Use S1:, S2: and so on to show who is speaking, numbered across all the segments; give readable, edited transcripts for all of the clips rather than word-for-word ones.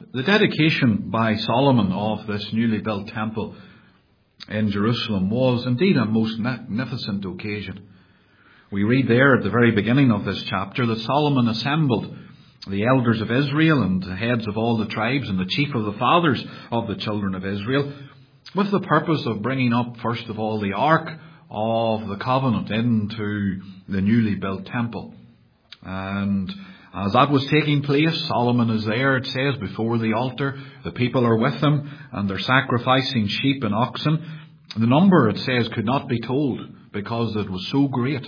S1: The dedication by Solomon of this newly built temple in Jerusalem was indeed a most magnificent occasion. We read there at the very beginning of this chapter that Solomon assembled the elders of Israel and the heads of all the tribes and the chief of the fathers of the children of Israel with the purpose of bringing up, first of all, the Ark of the Covenant into the newly built temple. And as that was taking place, Solomon is there, it says, before the altar. The people are with him and they're sacrificing sheep and oxen. The number, it says, could not be told because it was so great.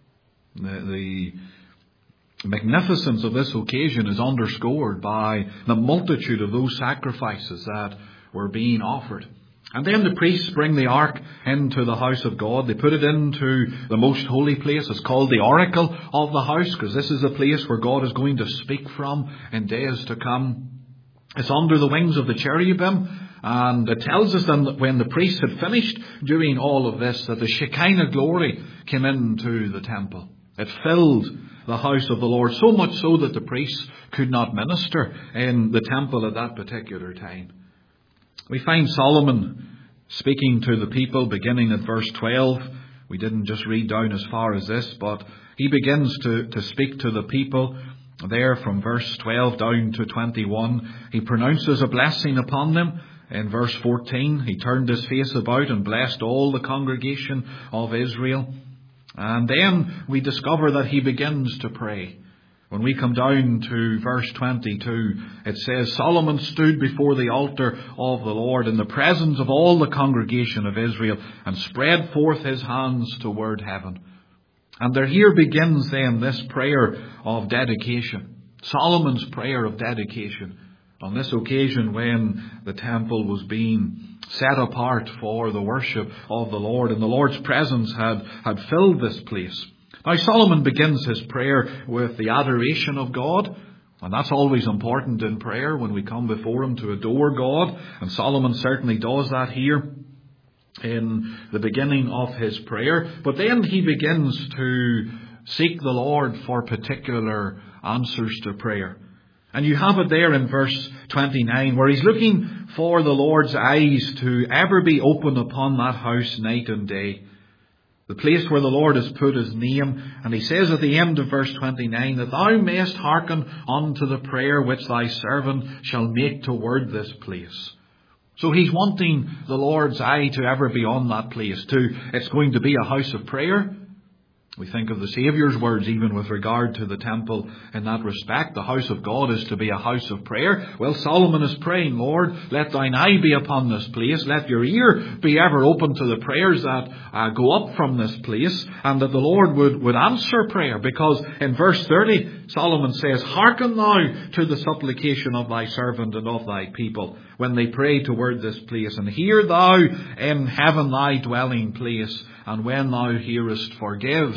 S1: The magnificence of this occasion is underscored by the multitude of those sacrifices that were being offered. And then the priests bring the ark into the house of God. They put it into the most holy place. It's called the oracle of the house, because this is the place where God is going to speak from in days to come. It's under the wings of the cherubim. And it tells us then that when the priests had finished doing all of this, that the Shekinah glory came into the temple. It filled the house of the Lord, so much so that the priests could not minister in the temple at that particular time. We find Solomon speaking to the people beginning at verse 12. We didn't just read down as far as this, but he begins to speak to the people there from verse 12 down to 21. He pronounces a blessing upon them. In verse 14, he turned his face about and blessed all the congregation of Israel. And then we discover that he begins to pray. When we come down to verse 22, it says, Solomon stood before the altar of the Lord in the presence of all the congregation of Israel and spread forth his hands toward heaven. And there here begins then this prayer of dedication. Solomon's prayer of dedication on this occasion when the temple was being set apart for the worship of the Lord, and the Lord's presence had filled this place. Now Solomon begins his prayer with the adoration of God, and that's always important in prayer when we come before him to adore God, and Solomon certainly does that here in the beginning of his prayer. But then he begins to seek the Lord for particular answers to prayer. And you have it there in verse 29, where he's looking for the Lord's eyes to ever be open upon that house night and day. The place where the Lord has put his name. And he says at the end of verse 29, that thou mayest hearken unto the prayer which thy servant shall make toward this place. So he's wanting the Lord's eye to ever be on that place. It's going to be a house of prayer. We think of the Saviour's words even with regard to the temple in that respect. The house of God is to be a house of prayer. Well, Solomon is praying, Lord, let thine eye be upon this place. Let your ear be ever open to the prayers that go up from this place, and that the Lord would answer prayer. Because in verse 30, Solomon says, hearken thou to the supplication of thy servant and of thy people when they pray toward this place. And hear thou in heaven thy dwelling place, and when thou hearest, forgive.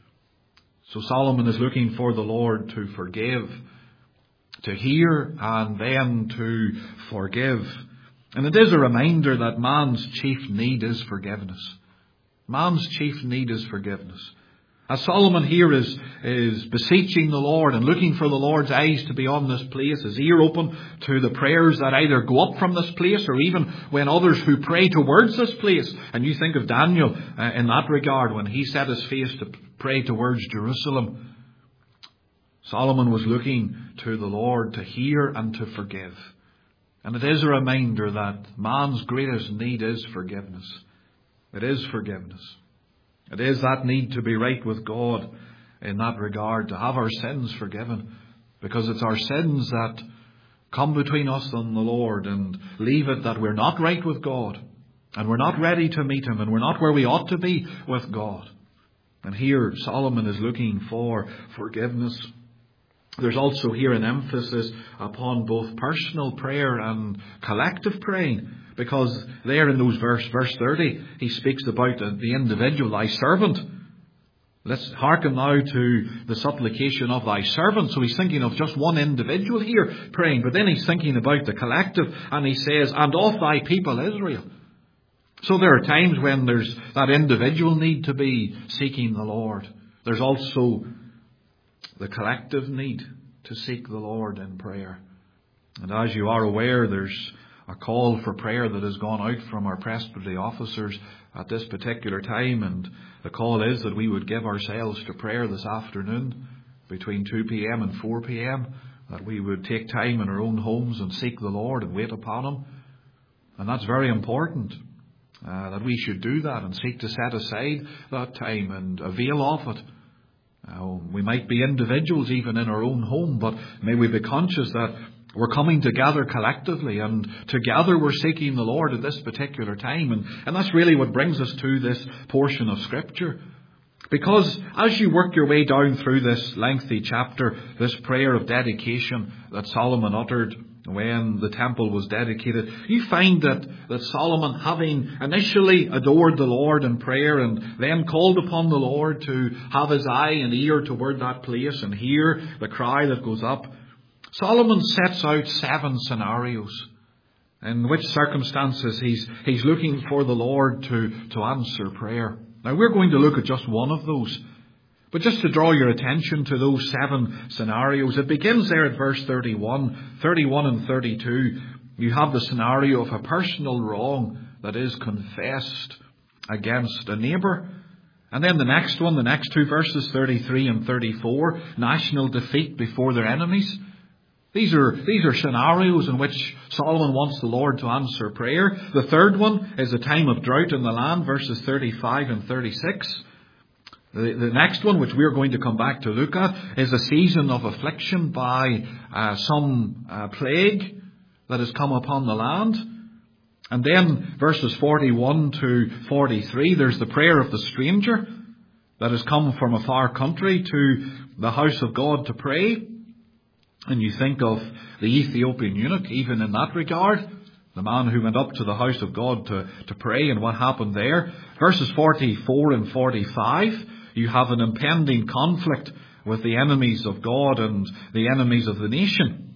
S1: So Solomon is looking for the Lord to forgive, to hear, and then to forgive. And it is a reminder that man's chief need is forgiveness. Man's chief need is forgiveness. As Solomon here is beseeching the Lord and looking for the Lord's eyes to be on this place, his ear open to the prayers that either go up from this place, or even when others who pray towards this place. And you think of Daniel in that regard, when he set his face to pray towards Jerusalem. Solomon was looking to the Lord to hear and to forgive. And it is a reminder that man's greatest need is forgiveness. It is forgiveness. It is that need to be right with God in that regard, to have our sins forgiven. Because it's our sins that come between us and the Lord and leave it that we're not right with God. And we're not ready to meet him, and we're not where we ought to be with God. And here Solomon is looking for forgiveness. There's also here an emphasis upon both personal prayer and collective praying. Because there in those verse 30, he speaks about the individual, thy servant. Let's hearken now to the supplication of thy servant. So he's thinking of just one individual here praying. But then he's thinking about the collective. And he says, and of thy people Israel. So there are times when there's that individual need to be seeking the Lord. There's also the collective need to seek the Lord in prayer. And as you are aware, there's a call for prayer that has gone out from our presbytery officers at this particular time, and the call is that we would give ourselves to prayer this afternoon between 2 p.m. and 4 p.m, that we would take time in our own homes and seek the Lord and wait upon Him. And that's very important, that we should do that and seek to set aside that time and avail of it. We might be individuals even in our own home, but may we be conscious that we're coming together collectively, and together we're seeking the Lord at this particular time. And that's really what brings us to this portion of Scripture. Because as you work your way down through this lengthy chapter, this prayer of dedication that Solomon uttered when the temple was dedicated, you find that Solomon, having initially adored the Lord in prayer and then called upon the Lord to have his eye and ear toward that place and hear the cry that goes up, Solomon sets out 7 scenarios in which circumstances he's looking for the Lord to answer prayer. Now, we're going to look at just one of those. But just to draw your attention to those 7 scenarios, it begins there at verse 31 and 32. You have the scenario of a personal wrong that is confessed against a neighbour. And then the next one, the next 2 verses, 33 and 34, national defeat before their enemies. These are scenarios in which Solomon wants the Lord to answer prayer. The third one is a time of drought in the land, verses 35 and 36. The next one, which we're going to come back to look at, is a season of affliction by some plague that has come upon the land. And then verses 41 to 43, there's the prayer of the stranger that has come from a far country to the house of God to pray. And you think of the Ethiopian eunuch, even in that regard, the man who went up to the house of God to pray, and what happened there. Verses 44 and 45, you have an impending conflict with the enemies of God and the enemies of the nation.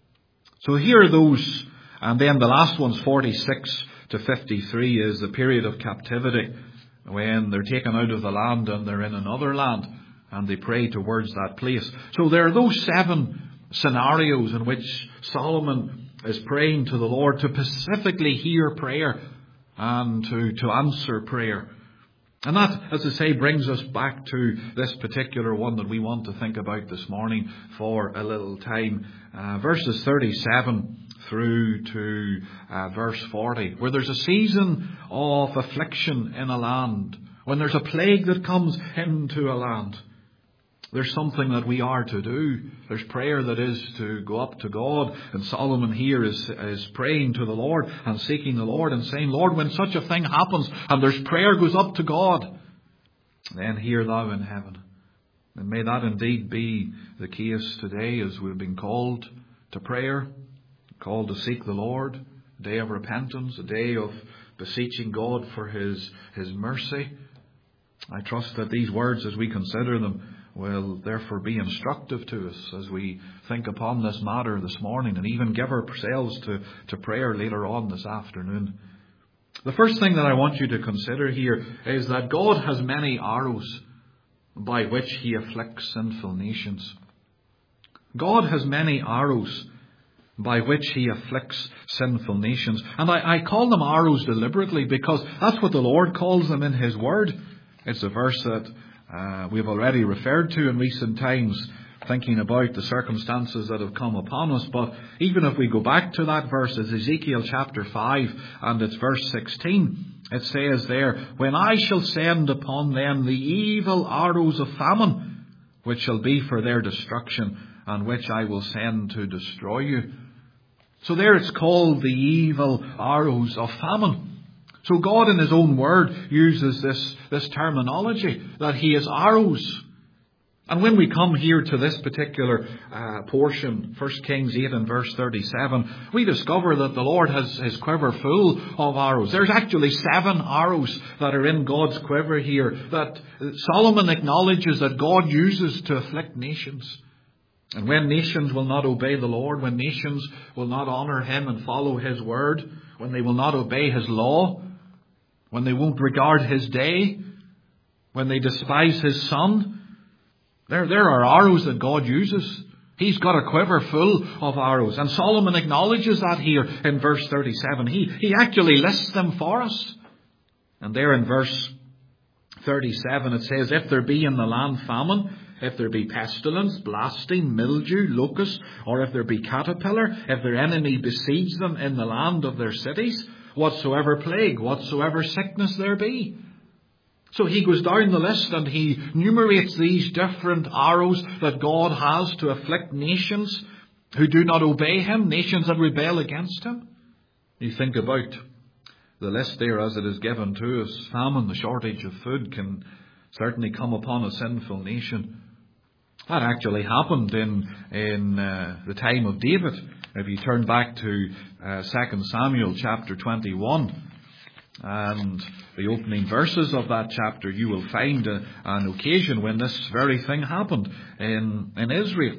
S1: So here are those, and then the last one's 46 to 53 is the period of captivity, when they're taken out of the land and they're in another land, and they pray towards that place. So there are those 7 scenarios in which Solomon is praying to the Lord to specifically hear prayer and to answer prayer. And that, as I say, brings us back to this particular one that we want to think about this morning for a little time. Verses 37 through to verse 40, where there's a season of affliction in a land, when there's a plague that comes into a land. There's something that we are to do. There's prayer that is to go up to God. And Solomon here is praying to the Lord and seeking the Lord and saying, Lord, when such a thing happens and there's prayer goes up to God, then hear thou in heaven. And may that indeed be the case today, as we've been called to prayer, called to seek the Lord, a day of repentance, a day of beseeching God for His mercy. I trust that these words, as we consider them, will therefore be instructive to us as we think upon this matter this morning, and even give ourselves to prayer later on this afternoon. The first thing that I want you to consider here is that God has many arrows by which He afflicts sinful nations. God has many arrows by which He afflicts sinful nations. And I call them arrows deliberately, because that's what the Lord calls them in His Word. It's a verse that we've already referred to in recent times, thinking about the circumstances that have come upon us. But even if we go back to that verse, it's Ezekiel chapter 5 and it's verse 16. It says there, when I shall send upon them the evil arrows of famine, which shall be for their destruction, and which I will send to destroy you. So there it's called the evil arrows of famine. So God in His own word uses this terminology, that He has arrows. And when we come here to this particular portion, 1 Kings 8 and verse 37, we discover that the Lord has His quiver full of arrows. There's actually 7 arrows that are in God's quiver here, that Solomon acknowledges that God uses to afflict nations. And when nations will not obey the Lord, when nations will not honour Him and follow His word, when they will not obey His law, when they won't regard His day, when they despise His Son, there are arrows that God uses. He's got a quiver full of arrows. And Solomon acknowledges that here in verse 37. He actually lists them for us. And there in verse 37 it says, if there be in the land famine, if there be pestilence, blasting, mildew, locust, or if there be caterpillar, if their enemy besiege them in the land of their cities, whatsoever plague, whatsoever sickness there be. So he goes down the list and he enumerates these different arrows that God has to afflict nations who do not obey him, nations that rebel against him. You think about the list there as it is given to us. Famine, the shortage of food, can certainly come upon a sinful nation. That actually happened in the time of David. If you turn back to 2 Samuel chapter 21 and the opening verses of that chapter, you will find an occasion when this very thing happened in Israel.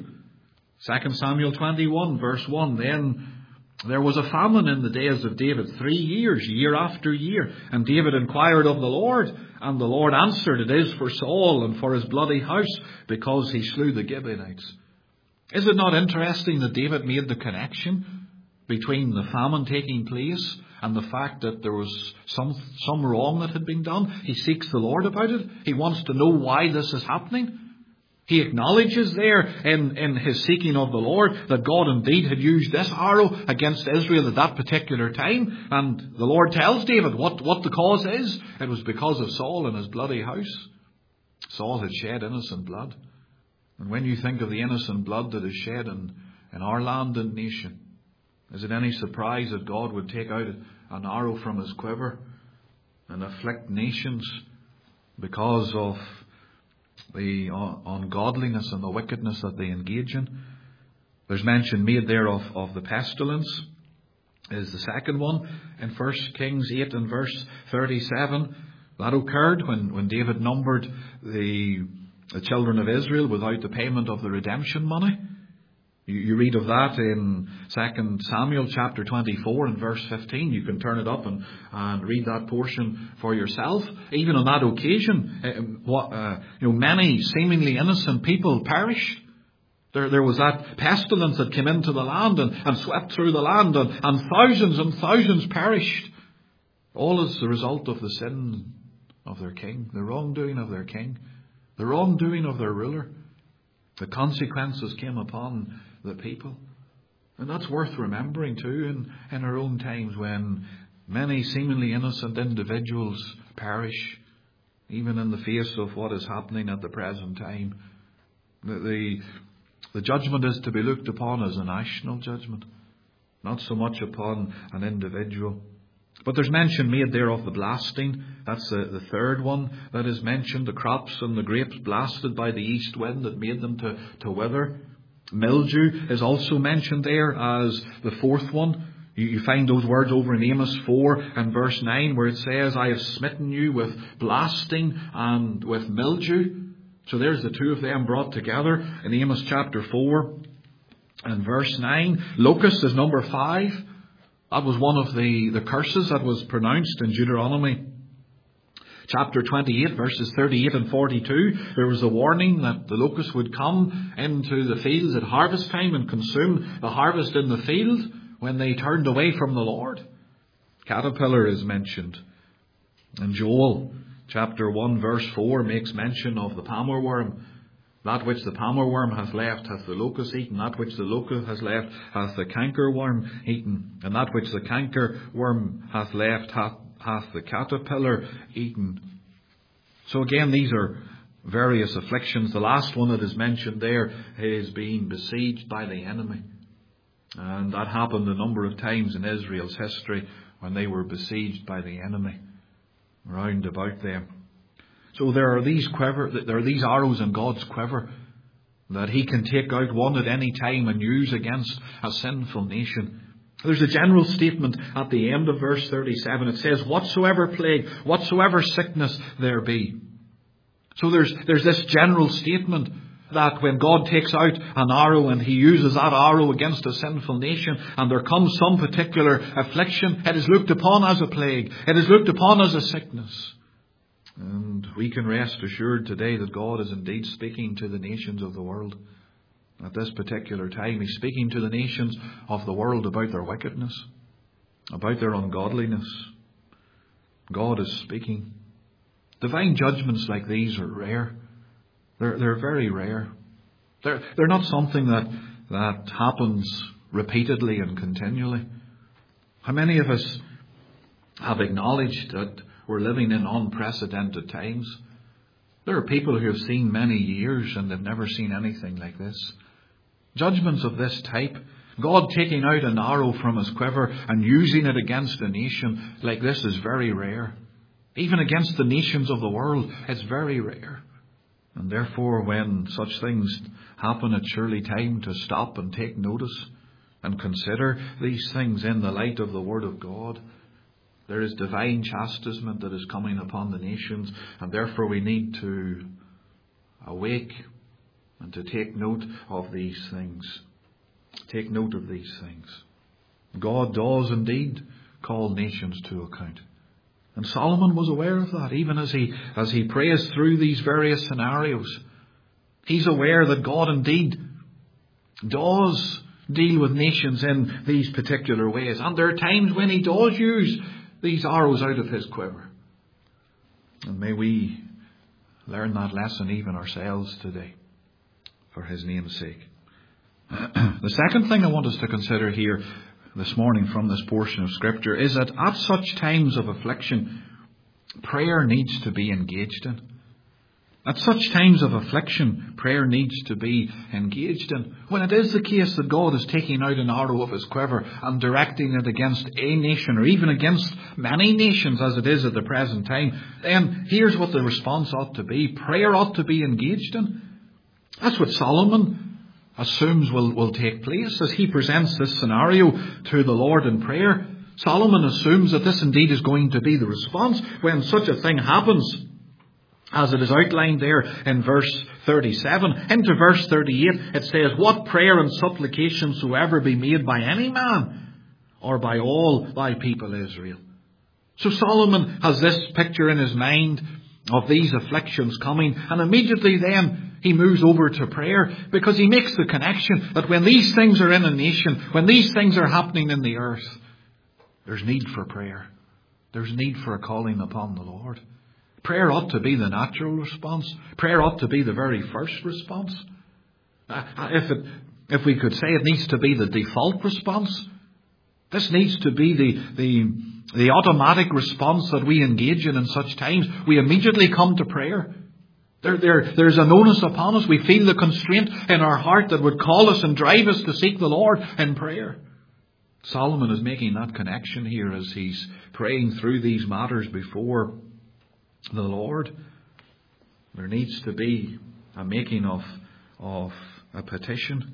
S1: 2 Samuel 21 verse 1, then there was a famine in the days of David 3 years, year after year. And David inquired of the Lord, and the Lord answered, it is for Saul and for his bloody house, because he slew the Gibeonites. Is it not interesting that David made the connection between the famine taking place and the fact that there was some wrong that had been done? He seeks the Lord about it. He wants to know why this is happening. He acknowledges there in his seeking of the Lord that God indeed had used this arrow against Israel at that particular time. And the Lord tells David what the cause is. It was because of Saul and his bloody house. Saul had shed innocent blood. And when you think of the innocent blood that is shed in our land and nation, is it any surprise that God would take out an arrow from his quiver and afflict nations because of the ungodliness and the wickedness that they engage in? There's mention made there of the pestilence is the second one. In 1 Kings 8 and verse 37, that occurred when David numbered the children of Israel without the payment of the redemption money. You read of that in 2 Samuel chapter 24 and verse 15. You can turn it up and read that portion for yourself. Even on that occasion, many seemingly innocent people perished. There was that pestilence that came into the land and swept through the land, and thousands perished. All as the result of the sin of their king, the wrongdoing of their king, the wrongdoing of their ruler. The consequences came upon the people. And that's worth remembering too in our own times, when many seemingly innocent individuals perish, even in the face of what is happening at the present time. The judgment is to be looked upon as a national judgment, not so much upon an individual. But there's mention made there of the blasting. That's the third one that is mentioned. The crops and the grapes blasted by the east wind that made them to wither. Mildew is also mentioned there as the fourth one. You find those words over in Amos 4 and verse 9 where it says, I have smitten you with blasting and with mildew. So there's the two of them brought together in Amos chapter 4 and verse 9. Locust is number 5. That was one of the curses that was pronounced in Deuteronomy chapter 28, verses 38 and 42. There was a warning that the locust would come into the fields at harvest time and consume the harvest in the field when they turned away from the Lord. Caterpillar is mentioned. And Joel chapter 1 verse 4 makes mention of the palmer worm. That which the palmer worm hath left hath the locust eaten. That which the locust has left hath the canker worm eaten. And that which the canker worm hath left hath the caterpillar eaten. So again, these are various afflictions. The last one that is mentioned there is being besieged by the enemy. And that happened a number of times in Israel's history when they were besieged by the enemy round about them. So there are these arrows in God's quiver that he can take out one at any time and use against a sinful nation. There's a general statement at the end of verse 37. It says, whatsoever plague, whatsoever sickness there be. So there's this general statement that when God takes out an arrow and he uses that arrow against a sinful nation and there comes some particular affliction, it is looked upon as a plague. It is looked upon as a sickness. And we can rest assured today that God is indeed speaking to the nations of the world. At this particular time, he's speaking to the nations of the world about their wickedness, about their ungodliness. God is speaking. Divine judgments like these are rare. They're very rare. They're not something that happens repeatedly and continually. How many of us have acknowledged that we're living in unprecedented times? There are people who have seen many years and they've never seen anything like this. Judgments of this type, God taking out an arrow from his quiver and using it against a nation like this, is very rare. Even against the nations of the world, it's very rare. And therefore, when such things happen, it's surely time to stop and take notice and consider these things in the light of the Word of God. There is divine chastisement that is coming upon the nations, and therefore we need to awake and to take note of these things. Take note of these things. God does indeed call nations to account. And Solomon was aware of that, even as he prays through these various scenarios. He's aware that God indeed does deal with nations in these particular ways. And there are times when he does use these arrows out of his quiver. And may we learn that lesson even ourselves today, for his name's sake. The second thing I want us to consider here this morning from this portion of Scripture is that at such times of affliction, prayer needs to be engaged in. At such times of affliction, prayer needs to be engaged in. When it is the case that God is taking out an arrow of his quiver and directing it against a nation, or even against many nations as it is at the present time, then here's what the response ought to be. Prayer ought to be engaged in. That's what Solomon assumes will take place as he presents this scenario to the Lord in prayer. Solomon assumes that this indeed is going to be the response when such a thing happens, as it is outlined there in verse 37. Into verse 38 it says, "What prayer and supplication soever be made by any man, or by all thy people Israel." So Solomon has this picture in his mind of these afflictions coming, and immediately then he moves over to prayer, because he makes the connection that when these things are in a nation, when these things are happening in the earth, there's need for prayer. There's need for a calling upon the Lord. Prayer ought to be the natural response. Prayer ought to be the very first response. If we could say it needs to be the default response, this needs to be the automatic response that we engage in such times. We immediately come to prayer. There's an onus upon us. We feel the constraint in our heart that would call us and drive us to seek the Lord in prayer. Solomon is making that connection here as he's praying through these matters before the Lord. There needs to be a making of a petition.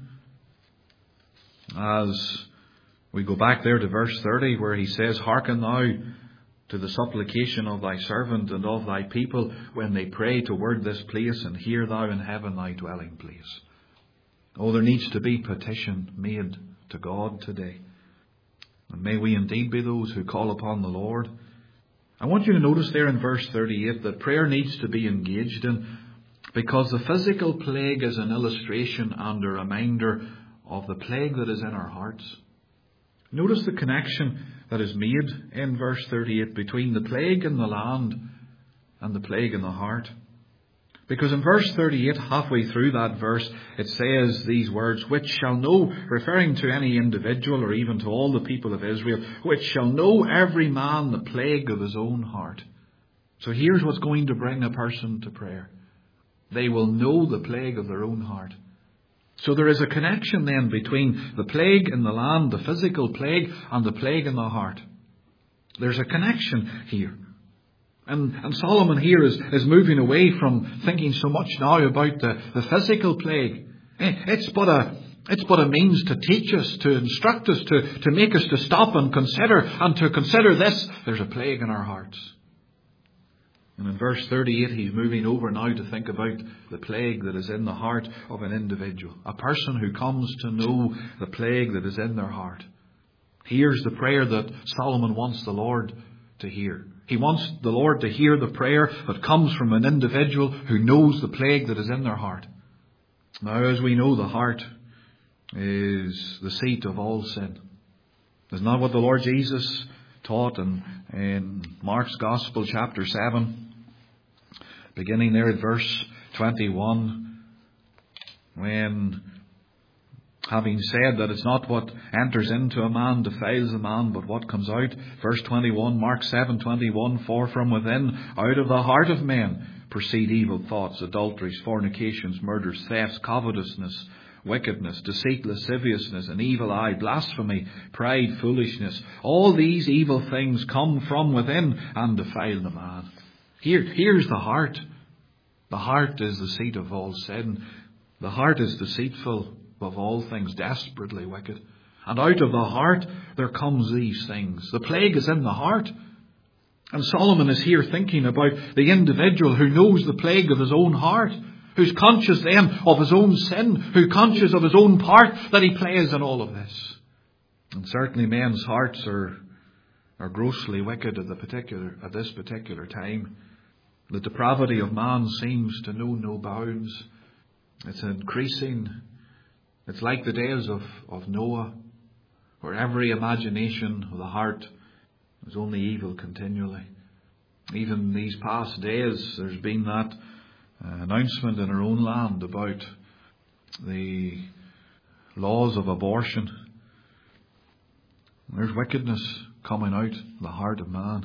S1: As we go back there to verse 30, where he says, "Hearken thou to the supplication of thy servant and of thy people when they pray toward this place, and hear thou in heaven thy dwelling place." Oh, there needs to be petition made to God today. And may we indeed be those who call upon the Lord. I want you to notice there in verse 38 that prayer needs to be engaged in, because the physical plague is an illustration and a reminder of the plague that is in our hearts. Notice the connection that is made in verse 38 between the plague in the land and the plague in the heart. Because in verse 38, halfway through that verse, it says these words, "Which shall know," referring to any individual or even to all the people of Israel, "which shall know every man the plague of his own heart." So here's what's going to bring a person to prayer. They will know the plague of their own heart. So there is a connection then between the plague in the land, the physical plague, and the plague in the heart. There's a connection here. And Solomon here is moving away from thinking so much now about the physical plague. It's but a means to teach us, to instruct us, to make us to stop and to consider this. There's a plague in our hearts. And in verse 38, he's moving over now to think about the plague that is in the heart of an individual. A person who comes to know the plague that is in their heart. Here's the prayer that Solomon wants the Lord to hear. He wants the Lord to hear the prayer that comes from an individual who knows the plague that is in their heart. Now, as we know, the heart is the seat of all sin. Isn't that what the Lord Jesus taught in Mark's Gospel, chapter 7, beginning there at verse 21, when, having said that it's not what enters into a man defiles a man, but what comes out. Verse 21, Mark 7:21, for from within, out of the heart of men, proceed evil thoughts, adulteries, fornications, murders, thefts, covetousness, wickedness, deceit, lasciviousness, an evil eye, blasphemy, pride, foolishness. All these evil things come from within and defile the man. Here's the heart. The heart is the seat of all sin. The heart is deceitful above all things, desperately wicked. And out of the heart there comes these things. The plague is in the heart. And Solomon is here thinking about the individual who knows the plague of his own heart, who's conscious then of his own sin, who's conscious of his own part that he plays in all of this. And certainly men's hearts are grossly wicked at this particular time. The depravity of man seems to know no bounds. It's increasing. It's like the days of Noah, where every imagination of the heart was only evil continually. Even these past days, there's been that announcement in our own land about the laws of abortion. There's wickedness coming out of the heart of man.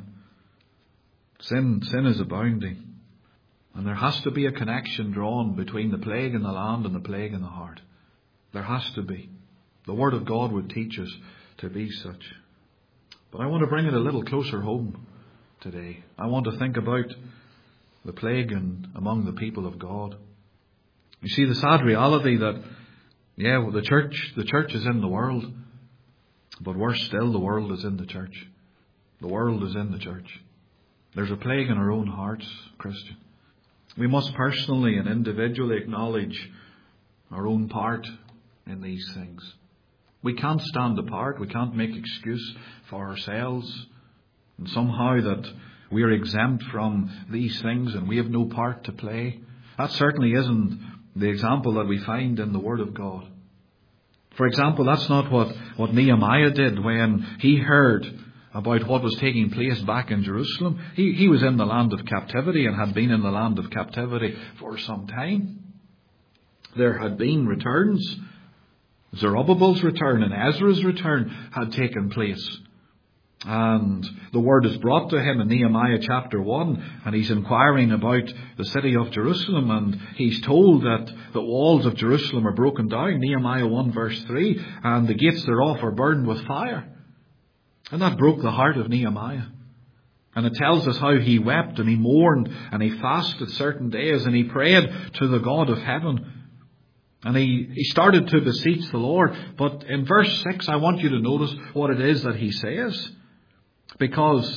S1: Sin is abounding. And there has to be a connection drawn between the plague in the land and the plague in the heart. There has to be. The Word of God would teach us to be such. But I want to bring it a little closer home today. I want to think about the plague among the people of God. You see, the sad reality that, the church is in the world, but worse still, the world is in the church. The world is in the church. There's a plague in our own hearts, Christian. We must personally and individually acknowledge our own part in these things. We can't stand apart. We can't make excuse for ourselves and somehow that we are exempt from these things and we have no part to play. That certainly isn't the example that we find in the Word of God. For example, that's not what Nehemiah did when he heard about what was taking place back in Jerusalem. He was in the land of captivity and had been in the land of captivity for some time. There had been returns. Zerubbabel's return and Ezra's return had taken place. And the word is brought to him in Nehemiah chapter 1, and he's inquiring about the city of Jerusalem, and he's told that the walls of Jerusalem are broken down, Nehemiah 1 verse 3, and the gates thereof are burned with fire. And that broke the heart of Nehemiah. And it tells us how he wept and he mourned and he fasted certain days and he prayed to the God of heaven. And he started to beseech the Lord. But in verse 6, I want you to notice what it is that he says. Because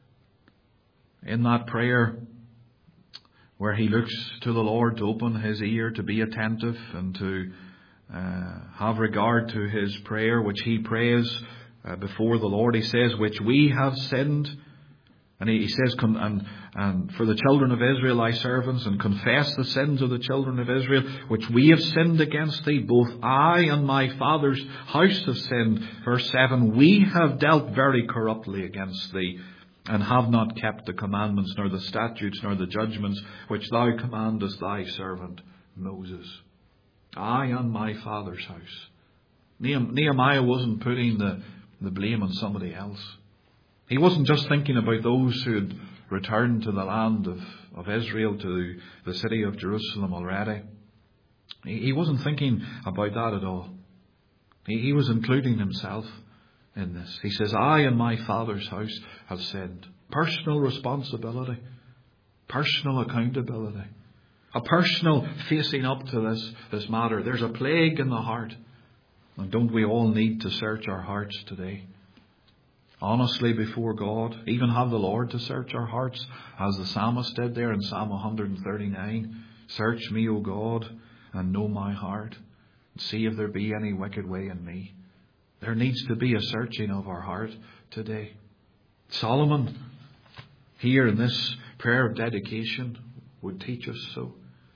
S1: in that prayer where he looks to the Lord to open his ear, to be attentive and to have regard to his prayer, which he prays before the Lord, he says, which we have sinned. And he says, and for the children of Israel, thy servants, and confess the sins of the children of Israel, which we have sinned against thee. Both I and my father's house have sinned. Verse 7, we have dealt very corruptly against thee, and have not kept the commandments, nor the statutes, nor the judgments, which thou commandest thy servant Moses. I and my father's house. Nehemiah wasn't putting the blame on somebody else. He wasn't just thinking about those who had returned to the land of Israel, to the city of Jerusalem already. He wasn't thinking about that at all. He was including himself in this. He says, I and my father's house have sinned. Personal responsibility. Personal accountability. A personal facing up to this matter. There's a plague in the heart. And don't we all need to search our hearts today? Honestly before God, even have the Lord to search our hearts, as the psalmist did there in Psalm 139. Search me, O God, and know my heart, and see if there be any wicked way in me. There needs to be a searching of our heart today. Solomon, here in this prayer of dedication, would teach us so.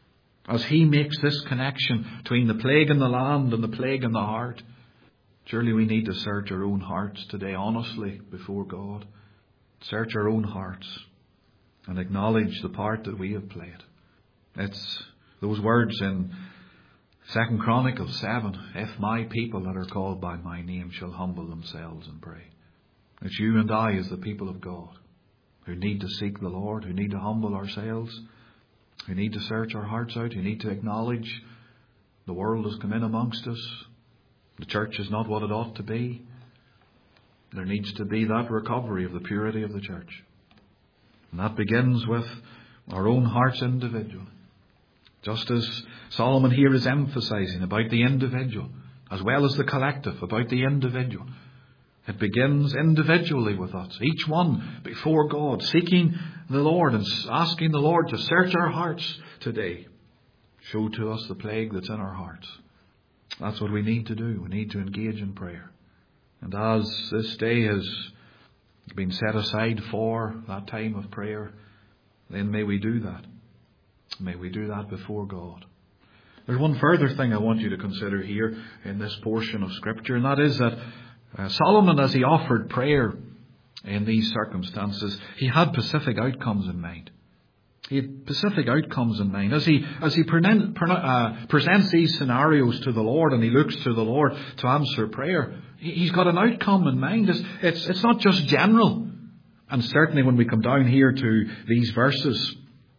S1: as he makes this connection between the plague in the land and the plague in the heart. Surely we need to search our own hearts today honestly before God. Search our own hearts and acknowledge the part that we have played. It's those words in 2 Chronicles 7, if my people that are called by my name shall humble themselves and pray. It's you and I as the people of God who need to seek the Lord, who need to humble ourselves, who need to search our hearts out, who need to acknowledge the world has come in amongst us. The church is not what it ought to be. There needs to be that recovery of the purity of the church. And that begins with our own hearts individually. Just as Solomon here is emphasizing about the individual, as well as the collective, about the individual. It begins individually with us, each one before God, seeking the Lord and asking the Lord to search our hearts today. Show to us the plague that's in our hearts. That's what we need to do. We need to engage in prayer. And as this day has been set aside for that time of prayer, then may we do that. May we do that before God. There's one further thing I want you to consider here in this portion of Scripture, and that is that Solomon, as he offered prayer in these circumstances, he had specific outcomes in mind. He had specific outcomes in mind. As he presents these scenarios to the Lord and he looks to the Lord to answer prayer, he's got an outcome in mind. It's not just general. And certainly when we come down here to these verses,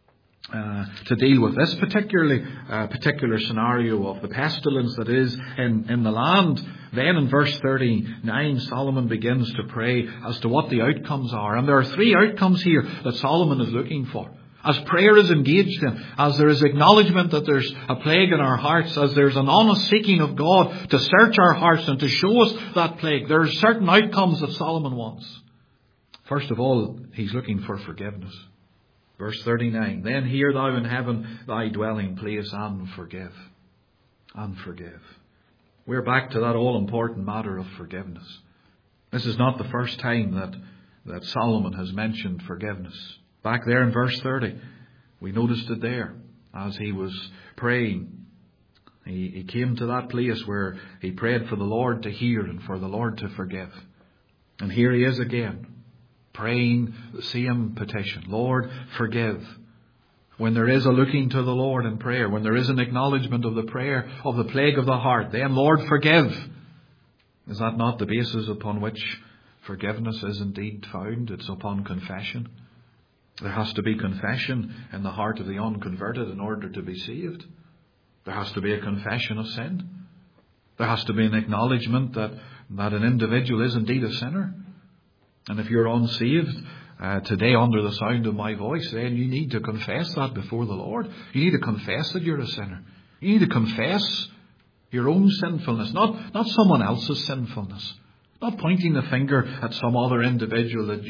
S1: to deal with this particular scenario of the pestilence that is in the land, then in verse 39 Solomon begins to pray as to what the outcomes are. And there are three outcomes here that Solomon is looking for. As prayer is engaged in, as there is acknowledgement that there's a plague in our hearts, as there's an honest seeking of God to search our hearts and to show us that plague, there are certain outcomes that Solomon wants. First of all, he's looking for forgiveness. Verse 39, then hear thou in heaven thy dwelling place and forgive. And forgive. We're back to that all-important matter of forgiveness. This is not the first time that Solomon has mentioned forgiveness. Back there in verse 30, we noticed it there. As he was praying, he came to that place where he prayed for the Lord to hear and for the Lord to forgive. And here he is again, praying the same petition. Lord, forgive. When there is a looking to the Lord in prayer, when there is an acknowledgement of the prayer of the plague of the heart, then Lord, forgive. Is that not the basis upon which forgiveness is indeed found? It's upon confession. There has to be confession in the heart of the unconverted in order to be saved. There has to be a confession of sin. There has to be an acknowledgement that an individual is indeed a sinner. And if you're unsaved today under the sound of my voice, then you need to confess that before the Lord. You need to confess that you're a sinner. You need to confess your own sinfulness, not someone else's sinfulness. Not pointing the finger at some other individual that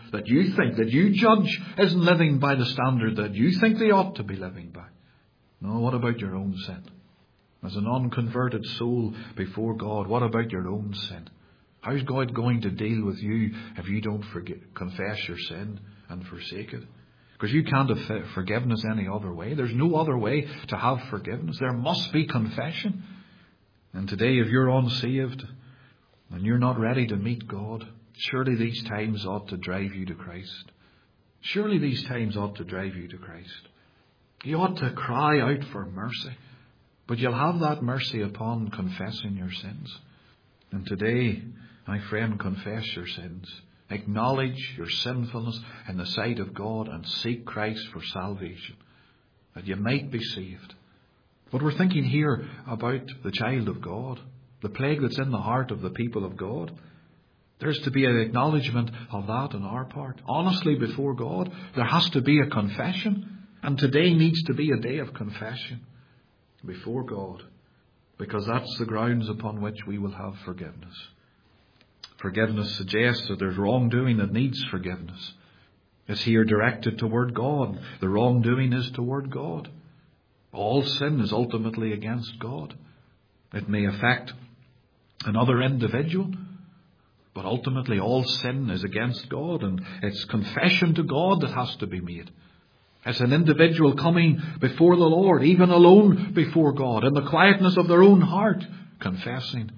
S1: you judge isn't living by the standard that you think they ought to be living by. No, what about your own sin? As an unconverted soul before God, what about your own sin? How's God going to deal with you if you don't confess your sin and forsake it? Because you can't have forgiveness any other way. There's no other way to have forgiveness. There must be confession. And today, if you're unsaved and you're not ready to meet God, surely these times ought to drive you to Christ. Surely these times ought to drive you to Christ. You ought to cry out for mercy. But you'll have that mercy upon confessing your sins. And today, my friend, confess your sins. Acknowledge your sinfulness in the sight of God and seek Christ for salvation, that you might be saved. But we're thinking here about the child of God, the plague that's in the heart of the people of God. There's to be an acknowledgement of that on our part. Honestly before God, there has to be a confession. And today needs to be a day of confession before God, because that's the grounds upon which we will have forgiveness. Forgiveness suggests that there's wrongdoing that needs forgiveness. It's here directed toward God. The wrongdoing is toward God. All sin is ultimately against God. It may affect another individual, but ultimately all sin is against God, and it's confession to God that has to be made. It's an individual coming before the Lord, even alone before God, in the quietness of their own heart, confessing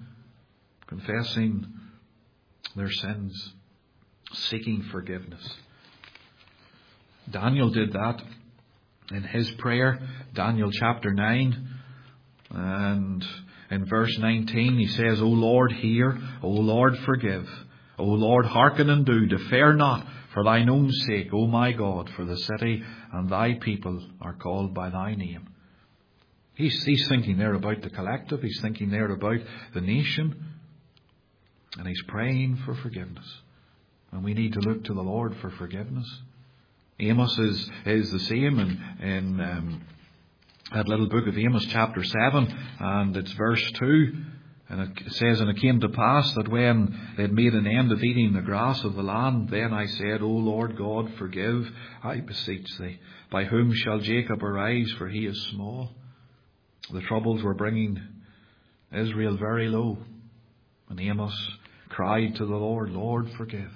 S1: their sins, seeking forgiveness. Daniel did that in his prayer, Daniel chapter 9, and in verse 19 he says, O Lord, hear, O Lord, forgive, O Lord, hearken and do, defer not, for thine own sake, O my God, for the city and thy people are called by thy name. He's thinking there about the collective, he's thinking there about the nation, and he's praying for forgiveness. And we need to look to the Lord for forgiveness. Amos is the same in that little book of Amos chapter 7, and it's verse 2. And it says, And it came to pass that when they had made an end of eating the grass of the land, then I said, O Lord God, forgive, I beseech thee. By whom shall Jacob arise, for he is small? The troubles were bringing Israel very low. And Amos cried to the Lord, Lord, forgive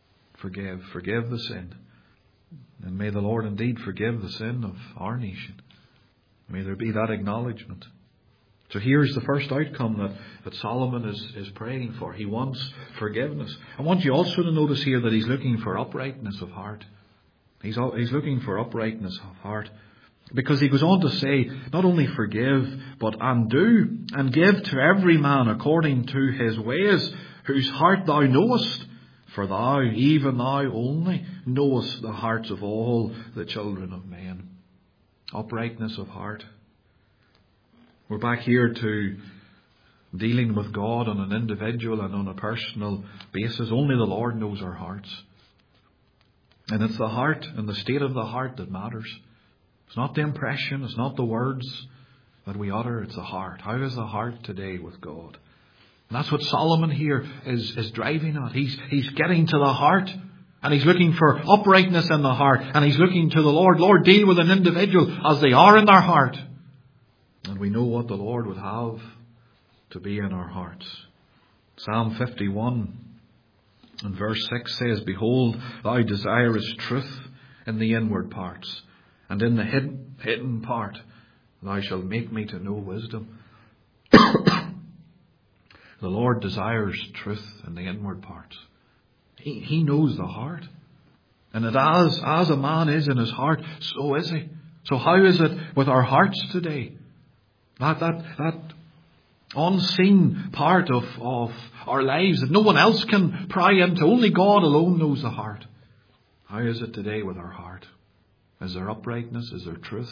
S1: the sin. And may the Lord indeed forgive the sin of our nation. May there be that acknowledgement. So here's the first outcome that Solomon is praying for. He wants forgiveness. I want you also to notice here that he's looking for uprightness of heart. He's looking for uprightness of heart. Because he goes on to say, not only forgive, but undo and give to every man according to his ways, whose heart thou knowest. For thou, even thou only, knowest the hearts of all the children of men. Uprightness of heart. We're back here to dealing with God on an individual and on a personal basis. Only the Lord knows our hearts. And it's the heart and the state of the heart that matters. It's not the impression, it's not the words that we utter, it's the heart. How is the heart today with God? And that's what Solomon here is driving at. He's getting to the heart, and he's looking for uprightness in the heart, and he's looking to the Lord. Lord, deal with an individual as they are in their heart. And we know what the Lord would have to be in our hearts. Psalm 51 and verse 6 says, Behold, thou desirest truth in the inward parts, and in the hidden part thou shalt make me to know wisdom. The Lord desires truth in the inward parts. He knows the heart. And that as a man is in his heart, so is he. So how is it with our hearts today? That unseen part of our lives that no one else can pry into. Only God alone knows the heart. How is it today with our heart? Is there uprightness? Is there truth?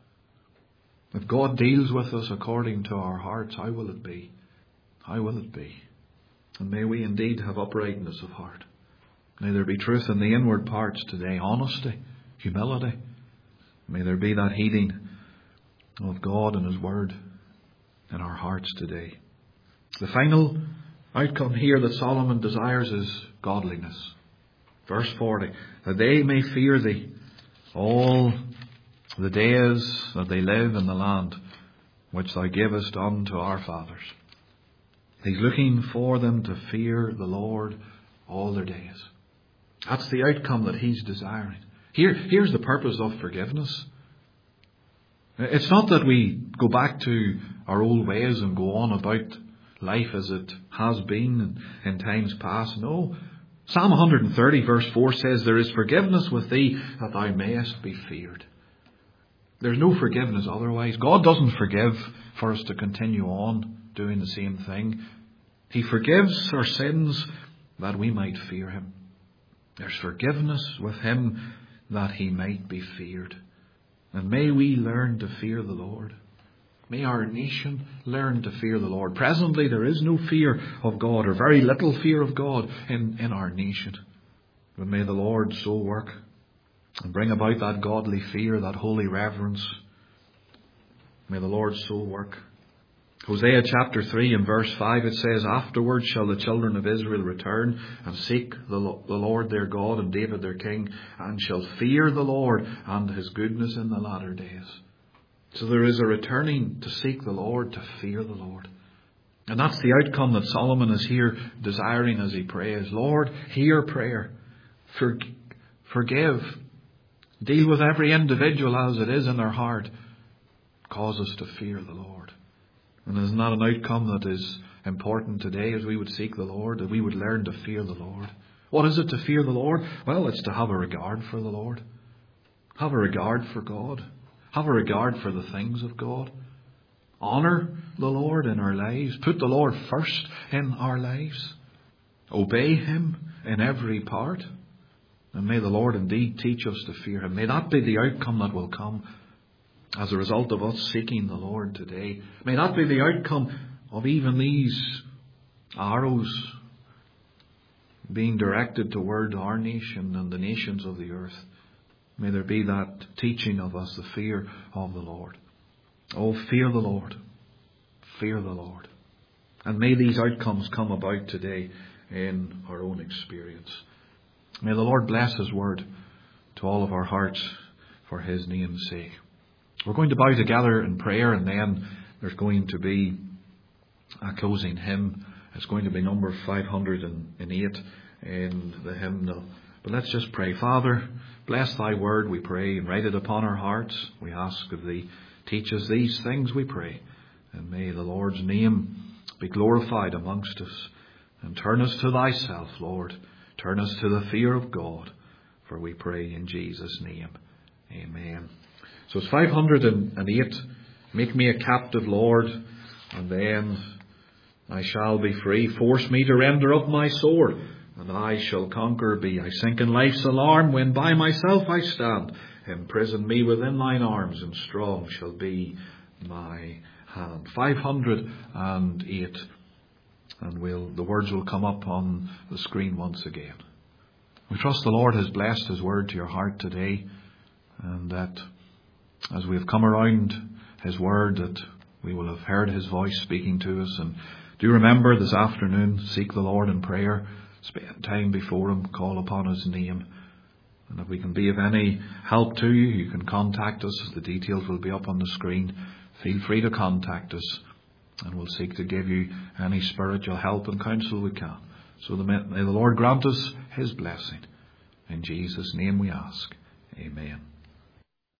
S1: If God deals with us according to our hearts, how will it be? How will it be? And may we indeed have uprightness of heart. May there be truth in the inward parts today. Honesty, humility. May there be that heeding of God and His Word in our hearts today. The final outcome here that Solomon desires is godliness. Verse 40. That they may fear Thee all the days that they live in the land which Thou gavest unto our fathers. He's looking for them to fear the Lord all their days. That's the outcome that he's desiring. Here's the purpose of forgiveness. It's not that we go back to our old ways and go on about life as it has been in times past. No. Psalm 130 verse 4 says, There is forgiveness with Thee that Thou mayest be feared. There's no forgiveness otherwise. God doesn't forgive for us to continue on doing the same thing. He forgives our sins that we might fear Him. There's forgiveness with Him that He might be feared. And may we learn to fear the Lord. May our nation learn to fear the Lord. Presently there is no fear of God, or very little fear of God in our nation. But may the Lord so work and bring about that godly fear, that holy reverence. May the Lord so work. Hosea chapter 3 and verse 5, it says, Afterwards shall the children of Israel return and seek the Lord their God and David their king, and shall fear the Lord and His goodness in the latter days. So there is a returning to seek the Lord, to fear the Lord. And that's the outcome that Solomon is here desiring as he prays. Lord, hear prayer. Forgive. Deal with every individual as it is in their heart. Cause us to fear the Lord. And isn't that an outcome that is important today as we would seek the Lord, that we would learn to fear the Lord? What is it to fear the Lord? Well, it's to have a regard for the Lord. Have a regard for God. Have a regard for the things of God. Honour the Lord in our lives. Put the Lord first in our lives. Obey Him in every part. And may the Lord indeed teach us to fear Him. May that be the outcome that will come as a result of us seeking the Lord today. May that be the outcome of even these arrows being directed toward our nation and the nations of the earth. May there be that teaching of us, the fear of the Lord. Oh, fear the Lord. Fear the Lord. And may these outcomes come about today in our own experience. May the Lord bless His word to all of our hearts for His name's sake. We're going to bow together in prayer, and then there's going to be a closing hymn. It's going to be number 508 in the hymnal. But let's just pray. Father, bless Thy word, we pray, and write it upon our hearts. We ask of Thee, teach us these things, we pray. And may the Lord's name be glorified amongst us. And turn us to Thyself, Lord. Turn us to the fear of God. For we pray in Jesus' name. Amen. So it's 508. Make me a captive, Lord, and then I shall be free. Force me to render up my sword, and I shall conquer be. I sink in life's alarm when by myself I stand. Imprison me within Thine arms, and strong shall be my hand. 508. And the words will come up on the screen once again. We trust the Lord has blessed His word to your heart today, and that as we have come around His word, that we will have heard His voice speaking to us. And do remember this afternoon, seek the Lord in prayer, spend time before Him, call upon His name. And if we can be of any help to you, you can contact us. The details will be up on the screen. Feel free to contact us, and we'll seek to give you any spiritual help and counsel we can. So may the Lord grant us His blessing. In Jesus' name we ask. Amen.